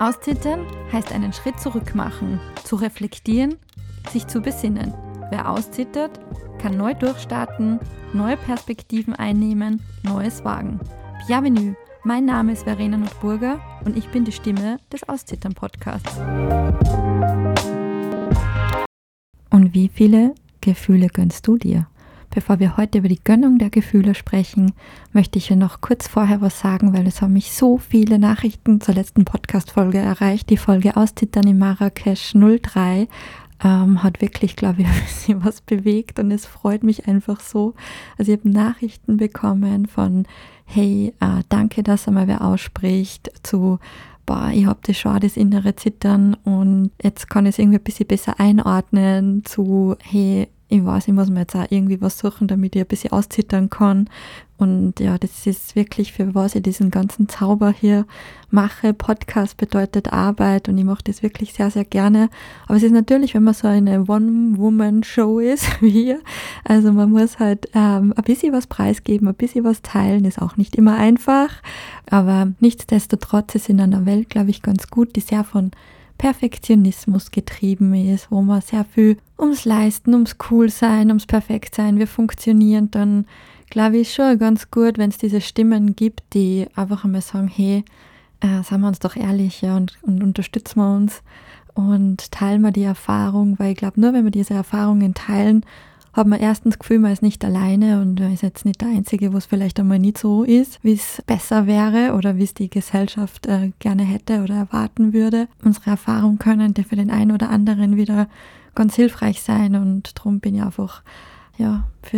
Auszittern heißt einen Schritt zurück machen, zu reflektieren, sich zu besinnen. Wer auszittert, kann neu durchstarten, neue Perspektiven einnehmen, Neues wagen. Bienvenue, mein Name ist Verena Nordburger und ich bin die Stimme des Auszittern-Podcasts. Und wie viele Gefühle gönnst du dir? Bevor wir heute über die Gönnung der Gefühle sprechen, möchte ich ja noch kurz vorher was sagen, weil es haben mich so viele Nachrichten zur letzten Podcast-Folge erreicht. Die Folge Auszittern in Marrakesch 03 hat wirklich, glaube ich, ein bisschen was bewegt und es freut mich einfach so. Also ich habe Nachrichten bekommen von, hey, danke, dass einmal wer ausspricht, zu ich habe das schon, das innere Zittern und jetzt kann ich es irgendwie ein bisschen besser einordnen, zu, hey, ich weiß, ich muss mir jetzt auch irgendwie was suchen, damit ich ein bisschen auszittern kann. Und ja, das ist wirklich, für was ich diesen ganzen Zauber hier mache. Podcast bedeutet Arbeit und ich mache das wirklich sehr, sehr gerne. Aber es ist natürlich, wenn man so eine One-Woman-Show ist wie hier, also man muss halt ein bisschen was preisgeben, ein bisschen was teilen, ist auch nicht immer einfach. Aber nichtsdestotrotz ist in einer Welt, glaube ich, ganz gut, die sehr von Perfektionismus getrieben ist, wo man sehr viel ums Leisten, ums Coolsein, ums Perfektsein, wir funktionieren, dann glaube ich schon ganz gut, wenn es diese Stimmen gibt, die einfach einmal sagen, hey, seien wir uns doch ehrlich, ja, und unterstützen wir uns und teilen wir die Erfahrung, weil ich glaube, nur wenn wir diese Erfahrungen teilen, hat man erstens das Gefühl, man ist nicht alleine und man ist jetzt nicht der Einzige, wo es vielleicht einmal nicht so ist, wie es besser wäre oder wie es die Gesellschaft gerne hätte oder erwarten würde. Unsere Erfahrungen können für den einen oder anderen wieder ganz hilfreich sein und darum bin ich einfach für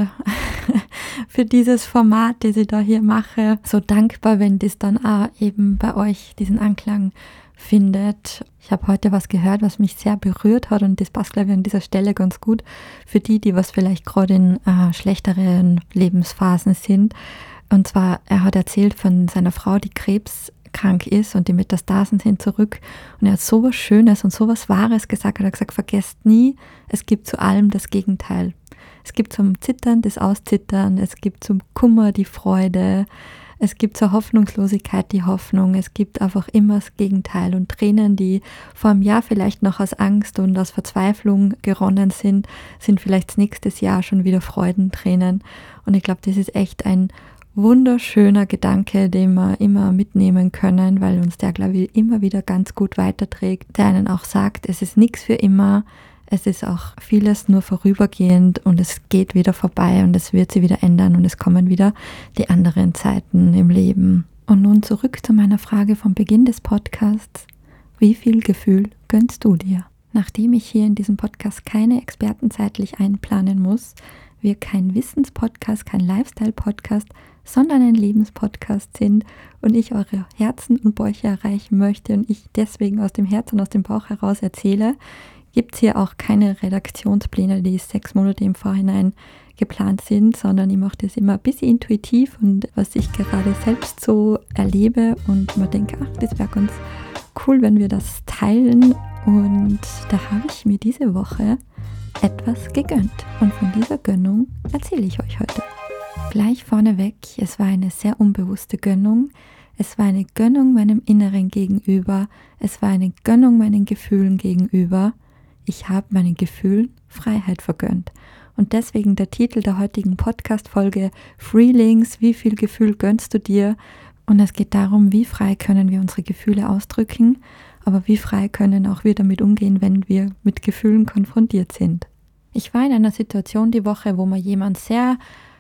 für dieses Format, das ich da hier mache, so dankbar, wenn das dann auch eben bei euch diesen Anklang findet. Ich habe heute was gehört, was mich sehr berührt hat und das passt, glaube ich, an dieser Stelle ganz gut für die was vielleicht gerade in schlechteren Lebensphasen sind. Und zwar, er hat erzählt von seiner Frau, die krebskrank ist und die Metastasen sind zurück und er hat so was Schönes und so was Wahres gesagt. Er hat gesagt, vergesst nie, es gibt zu allem das Gegenteil. Es gibt zum Zittern das Auszittern, es gibt zum Kummer die Freude, es gibt zur Hoffnungslosigkeit die Hoffnung, es gibt einfach immer das Gegenteil und Tränen, die vor einem Jahr vielleicht noch aus Angst und aus Verzweiflung geronnen sind vielleicht nächstes Jahr schon wieder Freudentränen und ich glaube, das ist echt ein wunderschöner Gedanke, den wir immer mitnehmen können, weil uns der, glaube ich, immer wieder ganz gut weiterträgt, der einen auch sagt, es ist nichts für immer, es ist auch vieles nur vorübergehend und es geht wieder vorbei und es wird sich wieder ändern und es kommen wieder die anderen Zeiten im Leben. Und nun zurück zu meiner Frage vom Beginn des Podcasts. Wie viel Gefühl gönnst du dir? Nachdem ich hier in diesem Podcast keine Experten zeitlich einplanen muss, wir kein Wissenspodcast, kein Lifestyle-Podcast, sondern ein Lebenspodcast sind und ich eure Herzen und Bäuche erreichen möchte und ich deswegen aus dem Herz und aus dem Bauch heraus erzähle, gibt es hier auch keine Redaktionspläne, die 6 Monate im Vorhinein geplant sind, sondern ich mache das immer ein bisschen intuitiv und was ich gerade selbst so erlebe und man denkt, das wäre ganz cool, wenn wir das teilen und da habe ich mir diese Woche etwas gegönnt und von dieser Gönnung erzähle ich euch heute. Gleich vorneweg, es war eine sehr unbewusste Gönnung. Es war eine Gönnung meinem Inneren gegenüber. Es war eine Gönnung meinen Gefühlen gegenüber. Ich habe meinen Gefühlen Freiheit vergönnt. Und deswegen der Titel der heutigen Podcast-Folge Freelings, wie viel Gefühl gönnst du dir? Und es geht darum, wie frei können wir unsere Gefühle ausdrücken, aber wie frei können auch wir damit umgehen, wenn wir mit Gefühlen konfrontiert sind. Ich war in einer Situation die Woche, wo mir jemand sehr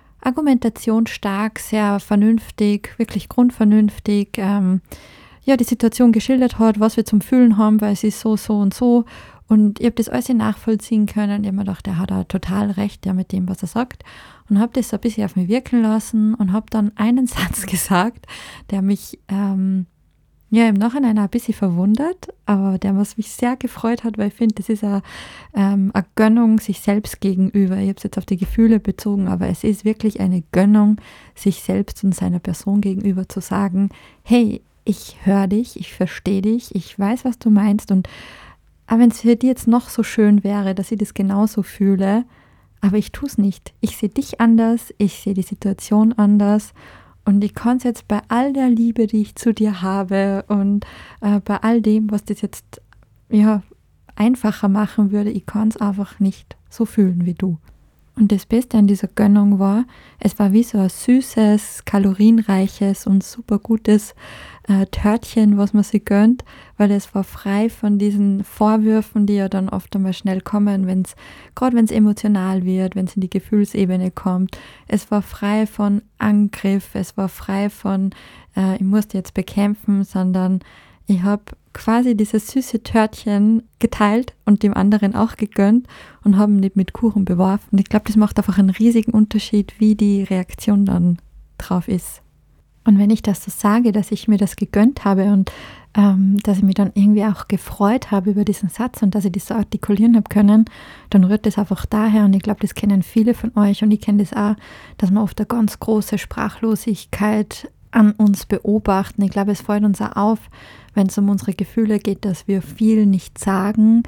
argumentationsstark, sehr vernünftig, wirklich grundvernünftig, die Situation geschildert hat, was wir zum Fühlen haben, weil es ist so und so. Und ich habe das alles nachvollziehen können. Ich habe mir gedacht, der hat auch total recht mit dem, was er sagt. Und habe das ein bisschen auf mich wirken lassen und habe dann einen Satz gesagt, der mich im Nachhinein auch ein bisschen verwundert, aber der, was mich sehr gefreut hat, weil ich finde, das ist eine Gönnung sich selbst gegenüber. Ich habe es jetzt auf die Gefühle bezogen, aber es ist wirklich eine Gönnung, sich selbst und seiner Person gegenüber zu sagen, hey, ich höre dich, ich verstehe dich, ich weiß, was du meinst und aber wenn es für dich jetzt noch so schön wäre, dass ich das genauso fühle, aber ich tue es nicht. Ich sehe dich anders, ich sehe die Situation anders Und ich kann es jetzt bei all der Liebe, die ich zu dir habe und bei all dem, was das jetzt einfacher machen würde, ich kann es einfach nicht so fühlen wie du. Und das Beste an dieser Gönnung war, es war wie so ein süßes, kalorienreiches und super gutes Törtchen, was man sich gönnt, weil es war frei von diesen Vorwürfen, die ja dann oft einmal schnell kommen, gerade wenn es emotional wird, wenn es in die Gefühlsebene kommt. Es war frei von Angriff, es war frei von, ich muss die jetzt bekämpfen, sondern ich habe quasi dieses süße Törtchen geteilt und dem anderen auch gegönnt und habe ihn nicht mit Kuchen beworfen. Ich glaube, das macht einfach einen riesigen Unterschied, wie die Reaktion dann drauf ist. Und wenn ich das so sage, dass ich mir das gegönnt habe und dass ich mich dann irgendwie auch gefreut habe über diesen Satz und dass ich das so artikulieren habe können, dann rührt das einfach daher und ich glaube, das kennen viele von euch und ich kenne das auch, dass man oft eine ganz große Sprachlosigkeit an uns beobachten. Ich glaube, es fällt uns auch auf, wenn es um unsere Gefühle geht, dass wir viel nicht sagen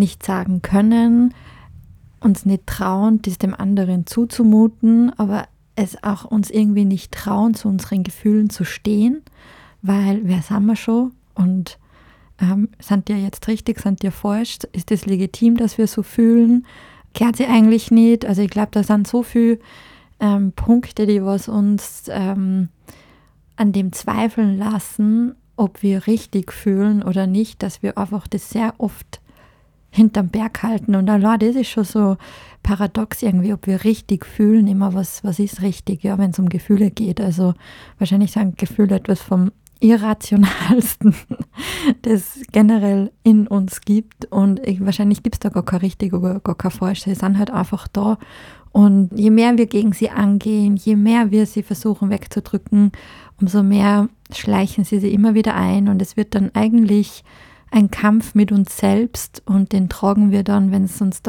können, uns nicht trauen, das dem anderen zuzumuten, aber es auch uns irgendwie nicht trauen, zu unseren Gefühlen zu stehen, weil wer sind wir schon und sind die jetzt richtig, sind die falsch, ist das legitim, dass wir so fühlen, kehrt sie eigentlich nicht, also ich glaube, da sind so viele Punkte, die was uns an dem zweifeln lassen, ob wir richtig fühlen oder nicht, dass wir einfach das sehr oft hinterm Berg halten. Und allein das ist schon so paradox irgendwie, ob wir richtig fühlen, immer was ist richtig, ja, wenn es um Gefühle geht. Also wahrscheinlich sind Gefühle etwas vom Irrationalsten, das generell in uns gibt. Und wahrscheinlich gibt es da gar kein richtig oder gar kein falsch. Sie sind halt einfach da. Und je mehr wir gegen sie angehen, je mehr wir sie versuchen wegzudrücken, umso mehr schleichen sie immer wieder ein. Und es wird dann eigentlich ein Kampf mit uns selbst und den tragen wir dann, wenn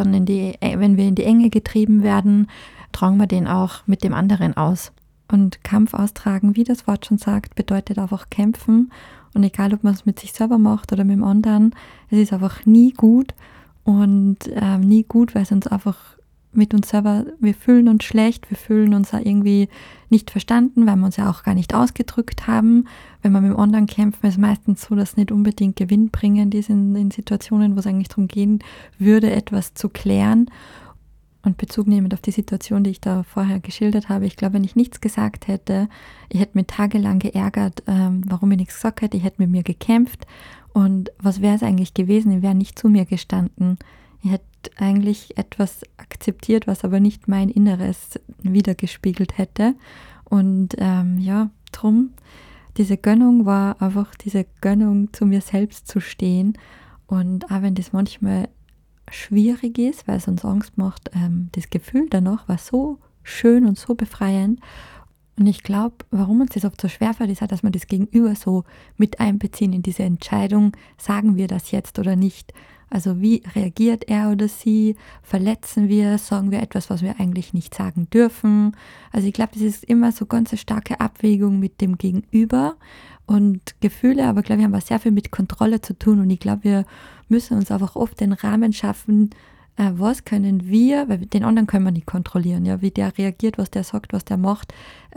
wir in die Enge getrieben werden, tragen wir den auch mit dem anderen aus. Und Kampf austragen, wie das Wort schon sagt, bedeutet einfach kämpfen. Und egal, ob man es mit sich selber macht oder mit dem anderen, es ist einfach nie gut und nie gut, weil es uns einfach mit uns selber, wir fühlen uns schlecht, wir fühlen uns auch irgendwie nicht verstanden, weil wir uns ja auch gar nicht ausgedrückt haben. Wenn wir mit dem anderen kämpfen, ist es meistens so, dass nicht unbedingt Gewinn bringen, die sind in Situationen, wo es eigentlich darum gehen würde, etwas zu klären. Und Bezug nehmend auf die Situation, die ich da vorher geschildert habe, ich glaube, wenn ich nichts gesagt hätte, ich hätte mich tagelang geärgert, warum ich nichts gesagt hätte, ich hätte mit mir gekämpft. Und was wäre es eigentlich gewesen? Ich wäre nicht zu mir gestanden. Ich hätte eigentlich etwas akzeptiert, was aber nicht mein Inneres wiedergespiegelt hätte. Und drum, diese Gönnung war einfach diese Gönnung, zu mir selbst zu stehen. Und auch wenn das manchmal schwierig ist, weil es uns Angst macht, das Gefühl danach war so schön und so befreiend. Und ich glaube, warum uns das oft so schwerfällt, ist auch, dass wir das Gegenüber so mit einbeziehen in diese Entscheidung, sagen wir das jetzt oder nicht. Also wie reagiert er oder sie? Verletzen wir? Sagen wir etwas, was wir eigentlich nicht sagen dürfen? Also ich glaube, das ist immer so ganz eine starke Abwägung mit dem Gegenüber. Und Gefühle, aber glaube ich, haben was sehr viel mit Kontrolle zu tun. Und ich glaube, wir müssen uns einfach oft den Rahmen schaffen, was können wir, weil den anderen können wir nicht kontrollieren, ja, wie der reagiert, was der sagt, was der macht,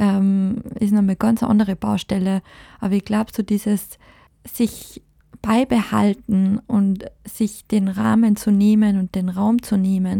ist nochmal ganz eine andere Baustelle. Aber ich glaube, so dieses sich beibehalten und sich den Rahmen zu nehmen und den Raum zu nehmen,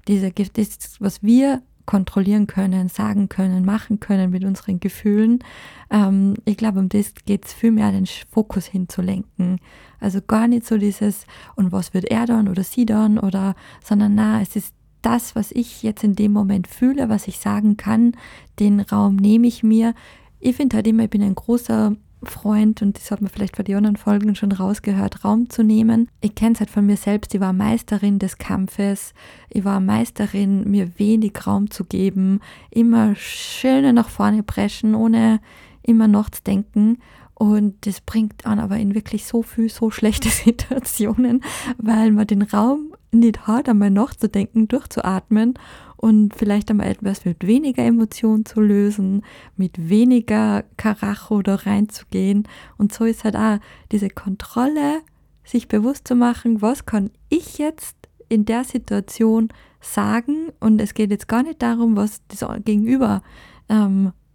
das, was wir kontrollieren können, sagen können, machen können mit unseren Gefühlen. Ich glaube, um das geht es viel mehr, den Fokus hinzulenken. Also gar nicht so dieses, und was wird er dann oder sie dann, sondern es ist das, was ich jetzt in dem Moment fühle, was ich sagen kann, den Raum nehme ich mir. Ich finde halt immer, ich bin ein großer Freund, und das hat man vielleicht bei den anderen Folgen schon rausgehört, Raum zu nehmen. Ich kenne es halt von mir selbst, ich war Meisterin des Kampfes, ich war Meisterin, mir wenig Raum zu geben, immer schön nach vorne preschen, ohne immer nachzudenken. Und das bringt dann aber in wirklich so viel, so schlechte Situationen, weil man den Raum nicht hat, einmal nachzudenken, durchzuatmen und vielleicht einmal etwas mit weniger Emotion zu lösen, mit weniger Karacho da reinzugehen. Und so ist halt auch diese Kontrolle, sich bewusst zu machen, was kann ich jetzt in der Situation sagen. Und es geht jetzt gar nicht darum, was das Gegenüber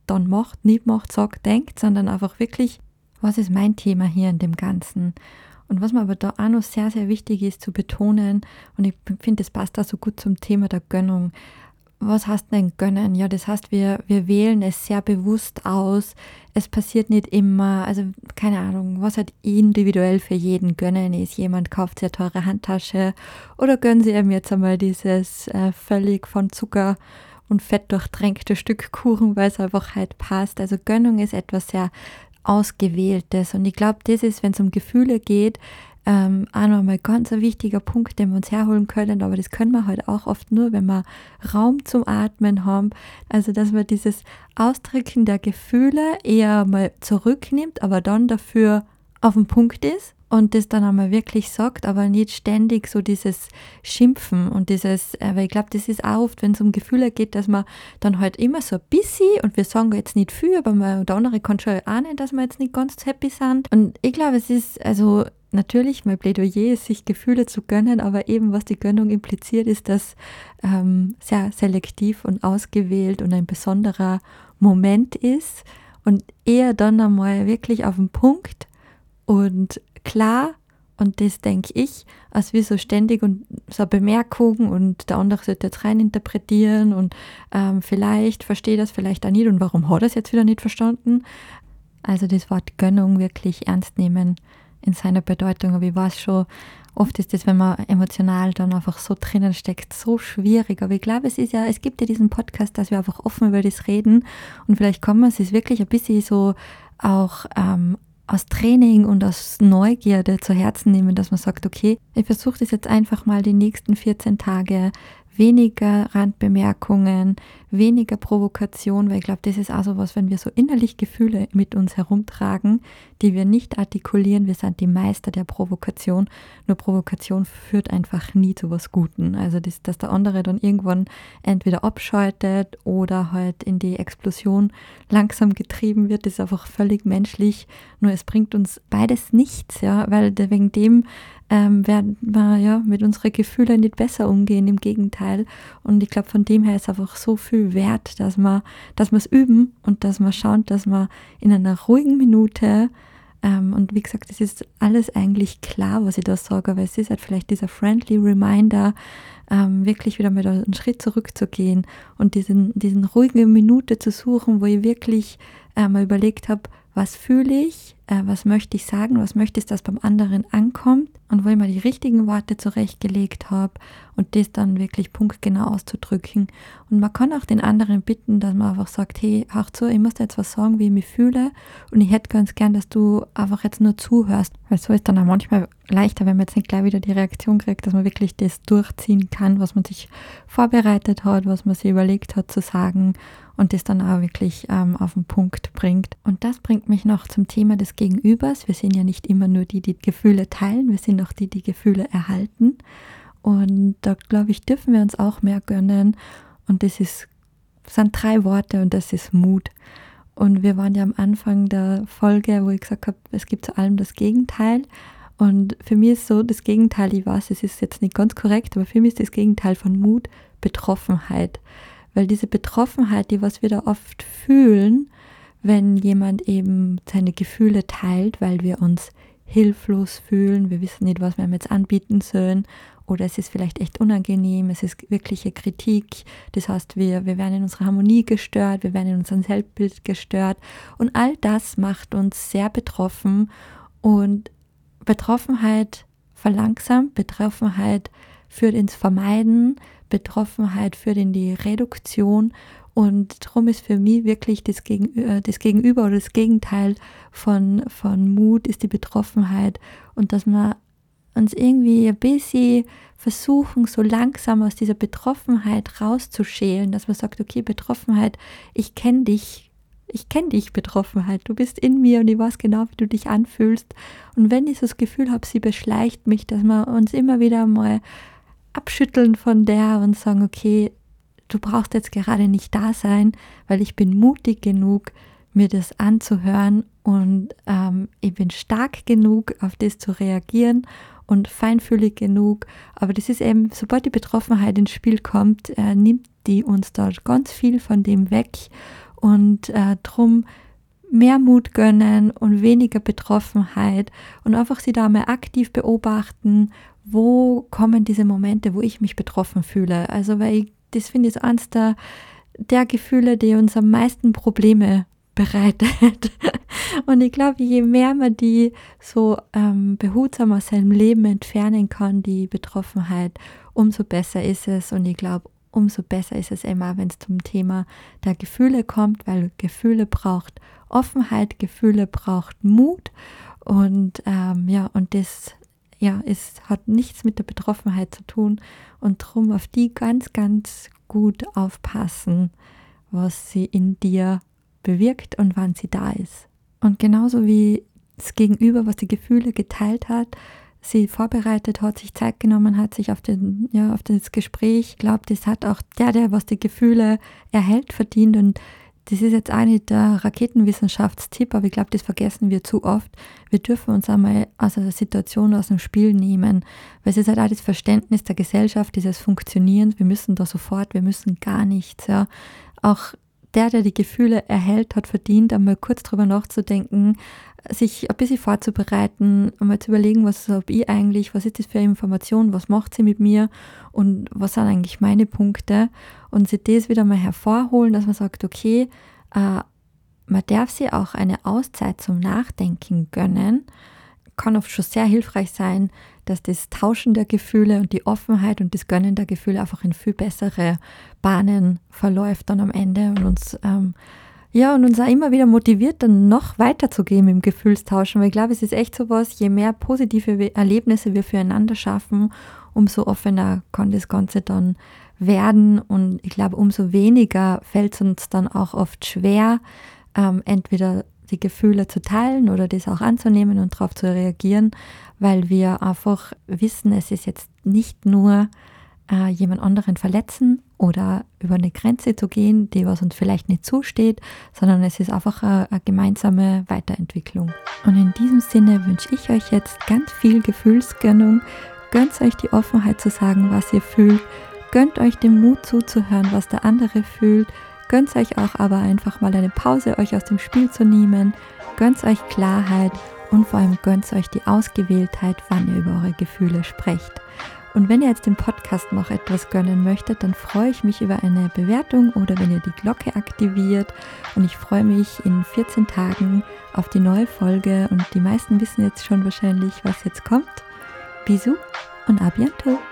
dann macht, nicht macht, sagt, denkt, sondern einfach wirklich, was ist mein Thema hier in dem Ganzen? Und was mir aber da auch noch sehr, sehr wichtig ist zu betonen, und ich finde, das passt da so gut zum Thema der Gönnung. Was heißt denn gönnen? Ja, das heißt, wir wählen es sehr bewusst aus. Es passiert nicht immer, also keine Ahnung, was halt individuell für jeden gönnen ist. Jemand kauft sich eine teure Handtasche oder gönnen sie ihm jetzt einmal dieses völlig von Zucker und Fett durchtränkte Stück Kuchen, weil es einfach halt passt. Also Gönnung ist etwas sehr Ausgewähltes, und ich glaube, das ist, wenn es um Gefühle geht, auch nochmal ganz ein wichtiger Punkt, den wir uns herholen können, aber das können wir halt auch oft nur, wenn wir Raum zum Atmen haben, also dass man dieses Ausdrücken der Gefühle eher mal zurücknimmt, aber dann dafür auf den Punkt ist und das dann einmal wirklich sagt, aber nicht ständig so dieses Schimpfen und dieses, weil ich glaube, das ist auch oft, wenn es um Gefühle geht, dass man dann halt immer so ein bisschen, und wir sagen jetzt nicht viel, aber der andere kann schon ahnen, dass wir jetzt nicht ganz happy sind. Und ich glaube, es ist, also natürlich, mein Plädoyer ist, sich Gefühle zu gönnen, aber eben, was die Gönnung impliziert, ist, dass sehr selektiv und ausgewählt und ein besonderer Moment ist und eher dann einmal wirklich auf den Punkt und klar, und das denke ich, als wie so ständig und so eine Bemerkung und der andere sollte jetzt rein interpretieren und vielleicht versteht das, vielleicht auch nicht, und warum hat er es jetzt wieder nicht verstanden? Also das Wort Gönnung wirklich ernst nehmen in seiner Bedeutung, aber ich weiß schon, oft ist das, wenn man emotional dann einfach so drinnen steckt, so schwierig, aber ich glaube, es gibt ja diesen Podcast, dass wir einfach offen über das reden, und vielleicht kann man es wirklich ein bisschen so auch aus Training und aus Neugierde zu Herzen nehmen, dass man sagt, okay, ich versuche das jetzt einfach mal die nächsten 14 Tage, weniger Randbemerkungen, weniger Provokation, weil ich glaube, das ist auch so was, wenn wir so innerlich Gefühle mit uns herumtragen, die wir nicht artikulieren, wir sind die Meister der Provokation, nur Provokation führt einfach nie zu was Guten. Also dass der andere dann irgendwann entweder abschaltet oder halt in die Explosion langsam getrieben wird, ist einfach völlig menschlich, nur es bringt uns beides nichts, ja, weil wegen dem werden wir ja mit unseren Gefühlen nicht besser umgehen, im Gegenteil. Und ich glaube, von dem her ist einfach so viel wert, dass wir es üben und dass wir schauen, dass wir in einer ruhigen Minute, und wie gesagt, es ist alles eigentlich klar, was ich da sage, aber es ist halt vielleicht dieser friendly Reminder, wirklich wieder mal einen Schritt zurückzugehen und diesen ruhigen Minute zu suchen, wo ich wirklich mal überlegt habe, was fühle ich, was möchte ich sagen, was möchte ich, dass beim anderen ankommt, und wo ich mal die richtigen Worte zurechtgelegt habe und das dann wirklich punktgenau auszudrücken. Und man kann auch den anderen bitten, dass man einfach sagt, hey, hör zu, ich muss dir jetzt was sagen, wie ich mich fühle, und ich hätte ganz gern, dass du einfach jetzt nur zuhörst, weil so ist dann auch manchmal leichter, wenn man jetzt nicht gleich wieder die Reaktion kriegt, dass man wirklich das durchziehen kann, was man sich vorbereitet hat, was man sich überlegt hat zu sagen, und das dann auch wirklich auf den Punkt bringt. Und das bringt mich noch zum Thema des Gegenübers. Wir sind ja nicht immer nur die Gefühle teilen, wir sind auch die Gefühle erhalten. Und da, glaube ich, dürfen wir uns auch mehr gönnen. Und das sind 3 Worte, und das ist Mut. Und wir waren ja am Anfang der Folge, wo ich gesagt habe, es gibt zu allem das Gegenteil. Und für mich ist so das Gegenteil, ich weiß, es ist jetzt nicht ganz korrekt, aber für mich ist das Gegenteil von Mut Betroffenheit. Weil diese Betroffenheit, die was wir da oft fühlen, wenn jemand eben seine Gefühle teilt, weil wir uns hilflos fühlen, wir wissen nicht, was wir ihm jetzt anbieten sollen, oder es ist vielleicht echt unangenehm, es ist wirkliche Kritik, das heißt, wir werden in unserer Harmonie gestört, wir werden in unserem Selbstbild gestört, und all das macht uns sehr betroffen, und Betroffenheit verlangsamt, Betroffenheit führt ins Vermeiden, Betroffenheit führt in die Reduktion, und darum ist für mich wirklich das Gegenüber oder das Gegenteil von Mut ist die Betroffenheit, und dass wir uns irgendwie ein bisschen versuchen, so langsam aus dieser Betroffenheit rauszuschälen, dass man sagt, okay, Betroffenheit, ich kenne dich, Betroffenheit, du bist in mir und ich weiß genau, wie du dich anfühlst, und wenn ich so das Gefühl habe, sie beschleicht mich, dass wir uns immer wieder mal abschütteln von der und sagen, okay, du brauchst jetzt gerade nicht da sein, weil ich bin mutig genug, mir das anzuhören, und ich bin stark genug, auf das zu reagieren und feinfühlig genug, aber das ist eben, sobald die Betroffenheit ins Spiel kommt, nimmt die uns dort ganz viel von dem weg, und drum mehr Mut gönnen und weniger Betroffenheit und einfach sie da mal aktiv beobachten, wo kommen diese Momente, wo ich mich betroffen fühle. Also weil das finde ich eines der Gefühle, die uns am meisten Probleme bereitet. Und ich glaube, je mehr man die so behutsam aus seinem Leben entfernen kann, die Betroffenheit, umso besser ist es. Und ich glaube, umso besser ist es immer, wenn es zum Thema der Gefühle kommt, weil Gefühle braucht Offenheit, Gefühle braucht Mut und und das hat nichts mit der Betroffenheit zu tun und darum auf die ganz, ganz gut aufpassen, was sie in dir bewirkt und wann sie da ist. Und genauso wie das Gegenüber, was die Gefühle geteilt hat, sie vorbereitet hat, sich Zeit genommen hat, sich auf das Gespräch. Ich glaube, das hat auch der was die Gefühle erhält, verdient. Und das ist jetzt auch nicht der Raketenwissenschaftstipp, aber ich glaube, das vergessen wir zu oft. Wir dürfen uns einmal aus der Situation, aus dem Spiel nehmen, weil es ist halt auch das Verständnis der Gesellschaft, dieses Funktionieren. Wir müssen da sofort, wir müssen gar nichts. Ja. Auch der die Gefühle erhält, hat verdient, einmal kurz drüber nachzudenken, sich ein bisschen vorzubereiten, einmal zu überlegen, was habe ich eigentlich, was ist das für eine Information, was macht sie mit mir und was sind eigentlich meine Punkte und sich das wieder mal hervorholen, dass man sagt, okay, man darf sich auch eine Auszeit zum Nachdenken gönnen, kann oft schon sehr hilfreich sein, dass das Tauschen der Gefühle und die Offenheit und das Gönnen der Gefühle einfach in viel bessere Bahnen verläuft dann am Ende und uns auch immer wieder motiviert, dann noch weiterzugehen im Gefühlstauschen, weil ich glaube, es ist echt sowas, je mehr positive Erlebnisse wir füreinander schaffen, umso offener kann das Ganze dann werden und ich glaube, umso weniger fällt es uns dann auch oft schwer, entweder die Gefühle zu teilen oder das auch anzunehmen und darauf zu reagieren, weil wir einfach wissen, es ist jetzt nicht nur jemand anderen verletzen oder über eine Grenze zu gehen, die was uns vielleicht nicht zusteht, sondern es ist einfach eine gemeinsame Weiterentwicklung. Und in diesem Sinne wünsche ich euch jetzt ganz viel Gefühlsgönnung. Gönnt euch die Offenheit zu sagen, was ihr fühlt. Gönnt euch den Mut zuzuhören, was der andere fühlt. Gönnt euch auch aber einfach mal eine Pause, euch aus dem Spiel zu nehmen. Gönnt euch Klarheit und vor allem gönnt euch die Ausgewähltheit, wann ihr über eure Gefühle sprecht. Und wenn ihr jetzt dem Podcast noch etwas gönnen möchtet, dann freue ich mich über eine Bewertung oder wenn ihr die Glocke aktiviert. Und ich freue mich in 14 Tagen auf die neue Folge. Und die meisten wissen jetzt schon wahrscheinlich, was jetzt kommt. Bisous und à bientôt!